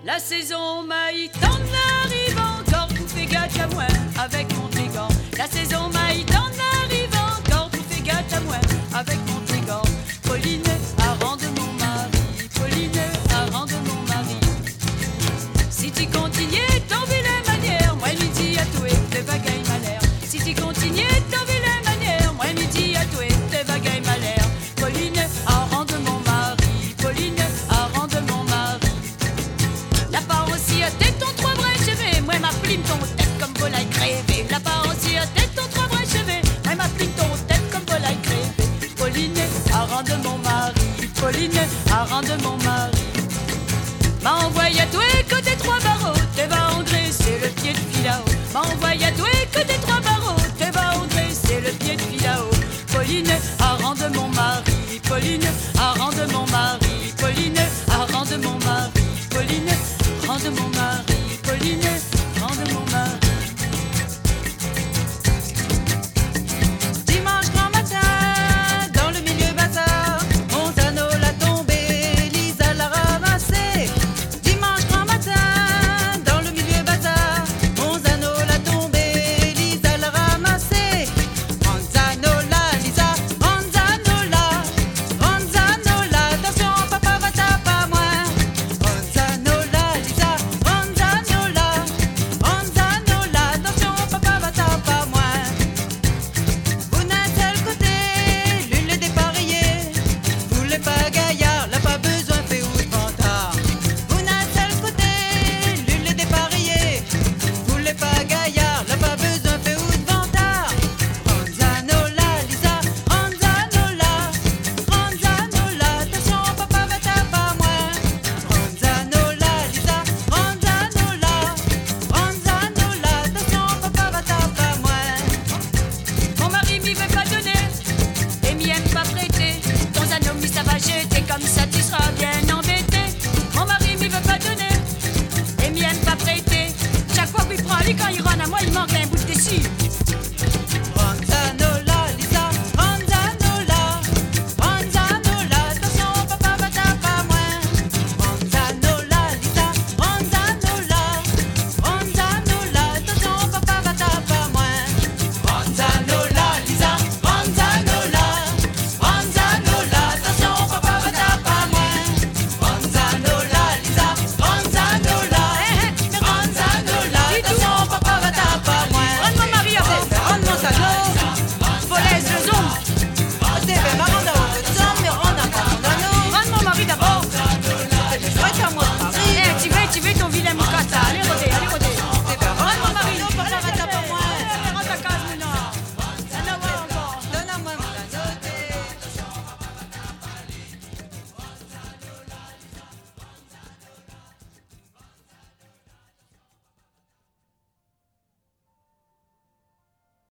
La saison maï t'en arrive encore, tout fait gâte à moi avec mon trégan. La saison maï t'en arrive encore, tout fait gâte à moi avec mon trégan. Pauline, hareng de mon mari, Pauline, hareng de mon mari. Si tu continues ton vilain manière, moi midi à toi, te bagaille malheur. Si tu continues ton vilain manière, moi midi à toi, te bagaille malheur. Pauline, hareng de mon mari, Pauline, hareng de mon mari. La part aussi à tête ton trois vrais cheveux, moi ma plume ton tête comme volaille crêpée. La part aussi à tête ton trois vrais cheveux, moi ma plume ton tête comme volaille crêpée. Pauline, hareng de mon mari, Pauline, hareng de mon mari. M'a envoyé à toi côté trois barreaux, t'es va engraisser le pied de filao. M'a envoyé à toi côté trois barreaux, t'es va engraisser le pied de filao. Pauline,